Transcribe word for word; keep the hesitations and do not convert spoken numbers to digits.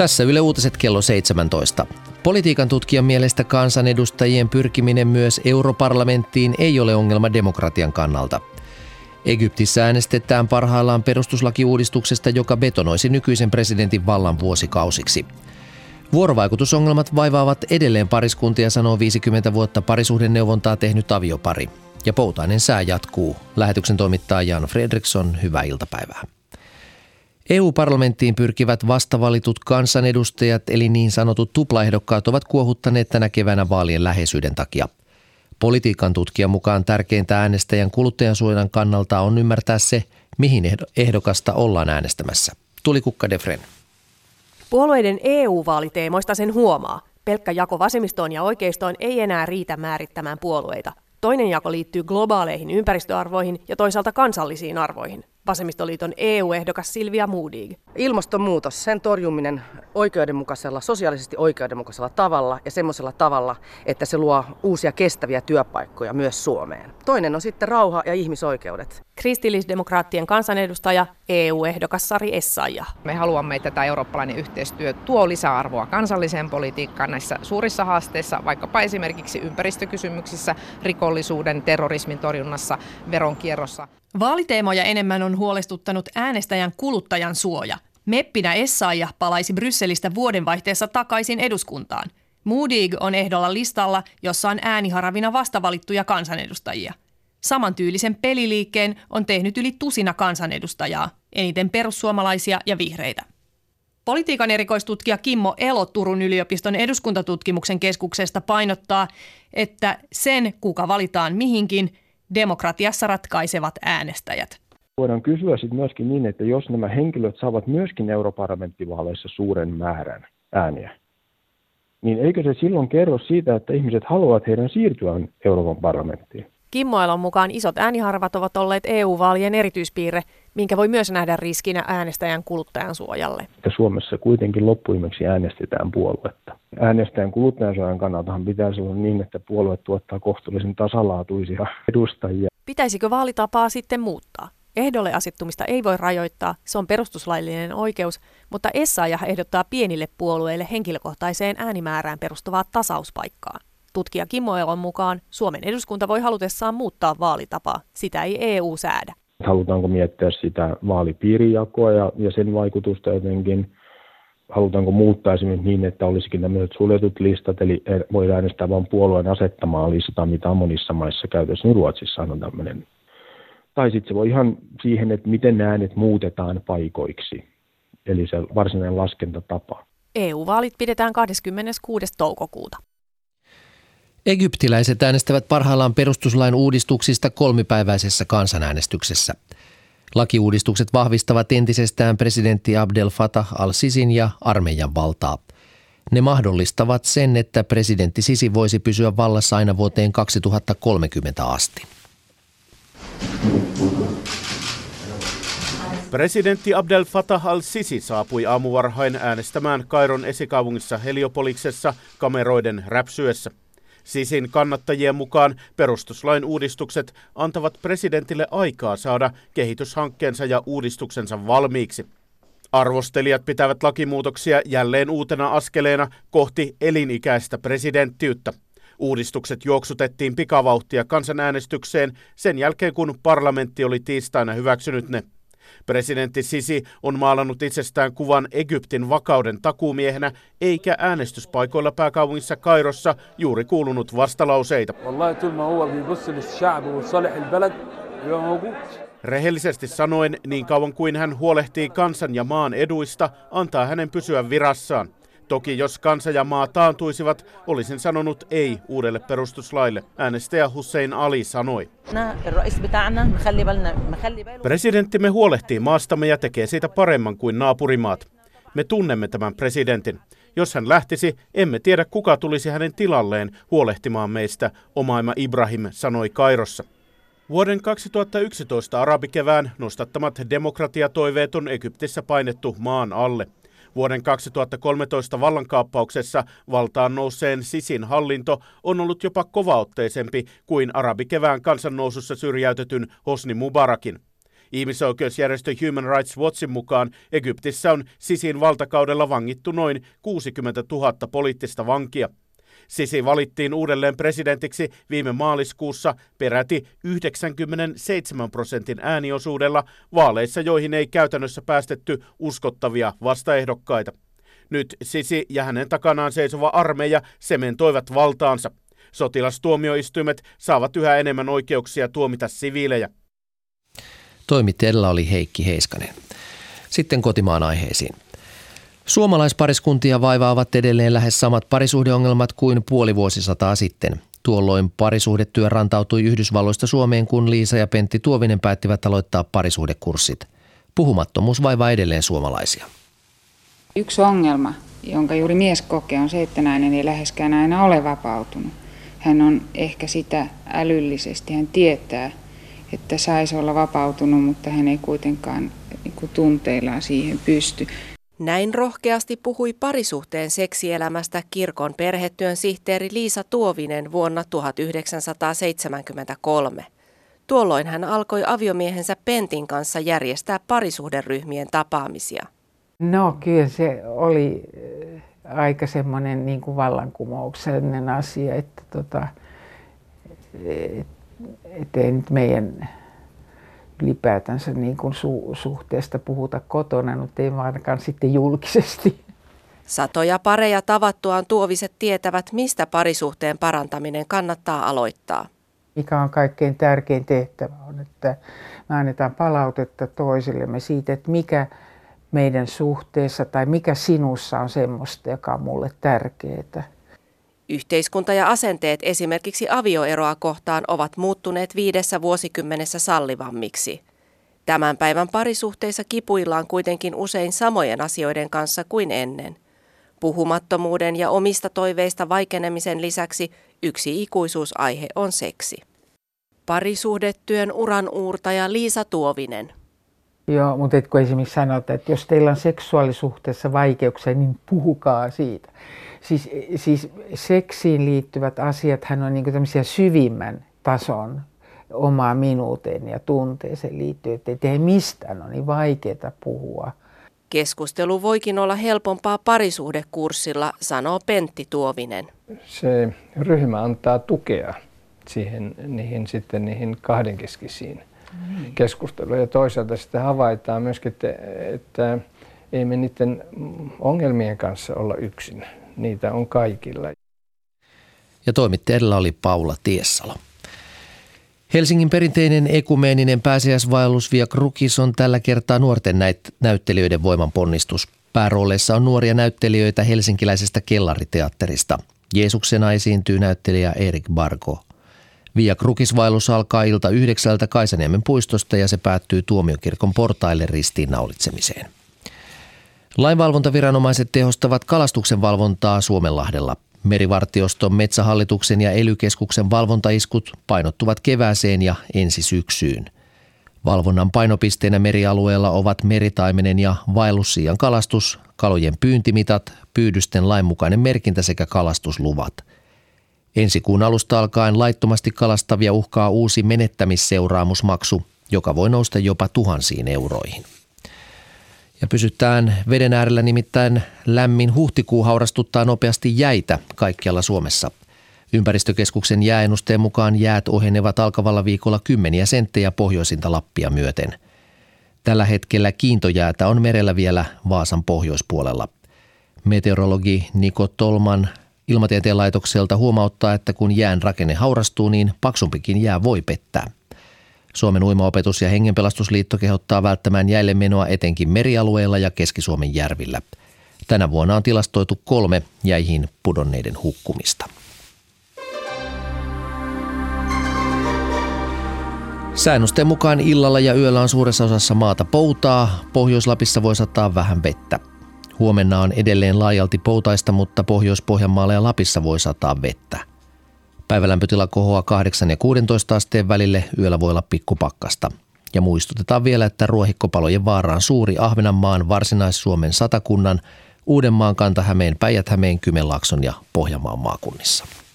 Tässä Yle Uutiset kello seitsemäntoista. Politiikan tutkijan mielestä kansanedustajien pyrkiminen myös europarlamenttiin ei ole ongelma demokratian kannalta. Egyptissä äänestetään parhaillaan perustuslakiuudistuksesta, joka betonoisi nykyisen presidentin vallan vuosikausiksi. Vuorovaikutusongelmat vaivaavat edelleen pariskuntia, sanoo viisikymmentä vuotta parisuhdeneuvontaa tehnyt aviopari. Ja poutainen sää jatkuu. Lähetyksen toimittaa Jan Fredriksson, hyvää iltapäivää. E U-parlamenttiin pyrkivät vastavalitut kansanedustajat, eli niin sanotut tuplaehdokkaat, ovat kuohuttaneet tänä keväänä vaalien läheisyyden takia. Politiikan tutkijan mukaan tärkeintä äänestäjän kuluttajansuojan kannalta on ymmärtää se, mihin ehdokasta ollaan äänestämässä. Tulikukka Defren. Puolueiden E U-vaaliteemoista sen huomaa. Pelkkä jako vasemmistoon ja oikeistoon ei enää riitä määrittämään puolueita. Toinen jako liittyy globaaleihin ympäristöarvoihin ja toisaalta kansallisiin arvoihin. Vasemmistoliiton E U-ehdokas Silvia Modig. Ilmastonmuutos, sen torjuminen oikeudenmukaisella, sosiaalisesti oikeudenmukaisella tavalla ja semmoisella tavalla, että se luo uusia kestäviä työpaikkoja myös Suomeen. Toinen on sitten rauha ja ihmisoikeudet. Kristillisdemokraattien kansanedustaja E U-ehdokas Sari Essayah. Me haluamme, että tämä eurooppalainen yhteistyö tuo lisäarvoa kansalliseen politiikkaan näissä suurissa haasteissa, vaikkapa esimerkiksi ympäristökysymyksissä, rikollisuuden, terrorismin torjunnassa, veronkierrossa. Vaaliteemoja enemmän on huolestuttanut äänestäjän kuluttajan suoja. Meppinä Essayah palaisi Brysselistä vuodenvaihteessa takaisin eduskuntaan. Modig on ehdolla listalla, jossa on ääniharavina vastavalittuja kansanedustajia. Samantyylisen peliliikkeen on tehnyt yli tusina kansanedustajaa, eniten perussuomalaisia ja vihreitä. Politiikan erikoistutkija Kimmo Elo Turun yliopiston eduskuntatutkimuksen keskuksesta painottaa, että sen, kuka valitaan mihinkin, demokratiassa ratkaisevat äänestäjät. Voidaan kysyä sitten myöskin niin, että jos nämä henkilöt saavat myöskin europarlamenttivaaleissa suuren määrän ääniä, niin eikö se silloin kerro siitä, että ihmiset haluavat heidän siirtyä Euroopan parlamenttiin? Kimmo Elon mukaan isot ääniharvat ovat olleet E U-vaalien erityispiirre, minkä voi myös nähdä riskinä äänestäjän kuluttajan suojalle. Suomessa kuitenkin loppuimeksi äänestetään puoluetta. Äänestäjän kuluttajansuojan kannaltahan pitäisi olla niin, että puolue tuottaa kohtuullisen tasalaatuisia edustajia. Pitäisikö vaalitapaa sitten muuttaa? Ehdolle asettumista ei voi rajoittaa, se on perustuslaillinen oikeus, mutta Essayah ehdottaa pienille puolueille henkilökohtaiseen äänimäärään perustuvaa tasauspaikkaa. Tutkija Kimmo Elon mukaan Suomen eduskunta voi halutessaan muuttaa vaalitapaa, sitä ei E U säädä. Halutaanko miettiä sitä vaalipiirijakoa ja, ja sen vaikutusta jotenkin? Halutaanko muuttaa esimerkiksi niin, että olisikin tämmöiset suljetut listat, eli voidaan äänestää vain puolueen asettamaa listaa, mitä on monissa maissa käytössä, niin Ruotsissa on tämmöinen. Tai sitten se voi ihan siihen, että miten äänet muutetaan paikoiksi, eli se varsinainen laskentatapa. E U-vaalit pidetään kahdeskymmeneskuudes toukokuuta. Egyptiläiset äänestävät parhaillaan perustuslain uudistuksista kolmipäiväisessä kansanäänestyksessä. Lakiuudistukset vahvistavat entisestään presidentti Abdel Fattah al-Sisin ja armeijan valtaa. Ne mahdollistavat sen, että presidentti Sisi voisi pysyä vallassa aina vuoteen kaksituhattakolmekymmentä asti. Presidentti Abdel Fattah al-Sisi saapui aamuvarhain äänestämään Kairon esikaupungissa Heliopoliksessa kameroiden räpsyessä. Sisin kannattajien mukaan perustuslain uudistukset antavat presidentille aikaa saada kehityshankkeensa ja uudistuksensa valmiiksi. Arvostelijat pitävät lakimuutoksia jälleen uutena askeleena kohti elinikäistä presidenttiyttä. Uudistukset juoksutettiin pikavauhtia kansanäänestykseen sen jälkeen, kun parlamentti oli tiistaina hyväksynyt ne. Presidentti Sisi on maalannut itsestään kuvan Egyptin vakauden takuumiehenä, eikä äänestyspaikoilla pääkaupungissa Kairossa juuri kuulunut vastalauseita. Rehellisesti sanoen, niin kauan kuin hän huolehtii kansan ja maan eduista, antaa hänen pysyä virassaan. Toki jos kansa ja maa taantuisivat, olisin sanonut ei uudelle perustuslaille, äänestäjä Hussein Ali sanoi. Presidenttimme huolehtii maastamme ja tekee siitä paremman kuin naapurimaat. Me tunnemme tämän presidentin. Jos hän lähtisi, emme tiedä kuka tulisi hänen tilalleen huolehtimaan meistä, Omaima Ibrahim sanoi Kairossa. Vuoden kaksituhattayksitoista arabikevään nostattamat demokratiatoiveet on Egyptissä painettu maan alle. Vuoden kaksituhattakolmetoista vallankaappauksessa valtaan nousseen Sisin hallinto on ollut jopa kovaotteisempi kuin arabikevään kansannousussa syrjäytetyn Hosni Mubarakin. Ihmisoikeusjärjestö Human Rights Watchin mukaan Egyptissä on Sisin valtakaudella vangittu noin kuusikymmentätuhatta poliittista vankia. Sisi valittiin uudelleen presidentiksi viime maaliskuussa peräti yhdeksänkymmentäseitsemän prosentin ääniosuudella vaaleissa, joihin ei käytännössä päästetty uskottavia vastaehdokkaita. Nyt Sisi ja hänen takanaan seisova armeija sementoivat valtaansa. Sotilastuomioistuimet saavat yhä enemmän oikeuksia tuomita siviilejä. Toimittajalla oli Heikki Heiskanen. Sitten kotimaan aiheisiin. Suomalaispariskuntia vaivaavat edelleen lähes samat parisuhdeongelmat kuin puoli vuosisataa sitten. Tuolloin parisuhdetyö rantautui Yhdysvalloista Suomeen, kun Liisa ja Pentti Tuovinen päättivät aloittaa parisuhdekurssit. Puhumattomuus vaivaa edelleen suomalaisia. Yksi ongelma, jonka juuri mies kokee, on se, että nainen ei läheskään aina ole vapautunut. Hän on ehkä sitä älyllisesti, hän tietää, että saisi olla vapautunut, mutta hän ei kuitenkaan niin kuin tunteillaan siihen pysty. Näin rohkeasti puhui parisuhteen seksielämästä kirkon perhetyön sihteeri Liisa Tuovinen vuonna tuhatyhdeksänsataaseitsemänkymmentäkolme. Tuolloin hän alkoi aviomiehensä Pentin kanssa järjestää parisuhderyhmien tapaamisia. No kyllä se oli aika semmoinen niin kuin vallankumouksellinen asia, että tota, et, et ei nyt meidän ylipäätänsä niin kuin su- suhteesta puhuta kotona, mutta ei ainakaan sitten julkisesti. Satoja pareja tavattuaan Tuoviset tietävät, mistä parisuhteen parantaminen kannattaa aloittaa. Mikä on kaikkein tärkein tehtävä on, että me annetaan palautetta toisillemme siitä, että mikä meidän suhteessa tai mikä sinussa on semmoista, joka on mulle tärkeää. Yhteiskunta ja asenteet esimerkiksi avioeroa kohtaan ovat muuttuneet viidessä vuosikymmenessä sallivammiksi. Tämän päivän parisuhteissa kipuillaan kuitenkin usein samojen asioiden kanssa kuin ennen. Puhumattomuuden ja omista toiveista vaikenemisen lisäksi yksi ikuisuusaihe on seksi. Parisuhdetyön uran uurtaja Liisa Tuovinen. Joo, mutta kun esimerkiksi sanotaan, että jos teillä on seksuaalisuhteessa vaikeuksia, niin puhukaa siitä. Siis, siis seksiin liittyvät asiathan on niin kuin tämmöisiä syvimmän tason omaa minuuteen ja tunteeseen liittyen, että ei mistään ole niin vaikeaa puhua. Keskustelu voikin olla helpompaa parisuhdekurssilla, sanoo Pentti Tuovinen. Se ryhmä antaa tukea siihen, niihin, sitten niihin kahdenkeskisiin mm. keskusteluihin. Ja toisaalta sitten havaitaan myöskin, että, että ei me niiden ongelmien kanssa olla yksin. Niitä on kaikilla. Ja toimittajalla oli Paula Tiessalo. Helsingin perinteinen ekumeeninen pääsiäisvaellus Via Crucis on tällä kertaa nuorten näyt- näyttelijöiden voimanponnistus. Päärooleissa on nuoria näyttelijöitä helsinkiläisestä kellariteatterista. Jeesuksena esiintyy näyttelijä Erik Bargo. Via Crucis-vaellus alkaa ilta yhdeksältä Kaisaniemen puistosta ja se päättyy Tuomiokirkon portaille ristiinnaulitsemiseen. Lainvalvontaviranomaiset tehostavat kalastuksen valvontaa Suomenlahdella. Merivartioston, Metsähallituksen ja ELY-keskuksen valvontaiskut painottuvat kevääseen ja ensi syksyyn. Valvonnan painopisteenä merialueella ovat meritaimenen ja vaellussiian kalastus, kalojen pyyntimitat, pyydysten lainmukainen merkintä sekä kalastusluvat. Ensi kuun alusta alkaen laittomasti kalastavia uhkaa uusi menettämisseuraamusmaksu, joka voi nousta jopa tuhansiin euroihin. Ja pysytään veden äärellä, nimittäin lämmin huhtikuu haurastuttaa nopeasti jäitä kaikkialla Suomessa. Ympäristökeskuksen jääennusteen mukaan jäät ohenevat alkavalla viikolla kymmeniä senttejä pohjoisinta Lappia myöten. Tällä hetkellä kiintojäätä on merellä vielä Vaasan pohjoispuolella. Meteorologi Niko Tolman Ilmatieteen laitokselta huomauttaa, että kun jään rakenne haurastuu, niin paksumpikin jää voi pettää. Suomen uimaopetus- ja hengenpelastusliitto kehottaa välttämään jäille menoa etenkin merialueilla ja Keski-Suomen järvillä. Tänä vuonna on tilastoitu kolme jäihin pudonneiden hukkumista. Säännösten mukaan illalla ja yöllä on suuressa osassa maata poutaa. Pohjois-Lapissa voi sataa vähän vettä. Huomenna on edelleen laajalti poutaista, mutta Pohjois-Pohjanmaalla ja Lapissa voi sataa vettä. Päivälämpötila kohoaa kahdeksan ja kuusitoista asteen välille, yöllä voi olla pikkupakkasta. Ja muistutetaan vielä, että ruohikkopalojen vaara on suuri Ahvenanmaan, Varsinais-Suomen, Satakunnan, Uudenmaan, Kanta-Hämeen, Päijät-Hämeen, Kymenlaakson ja Pohjanmaan maakunnissa.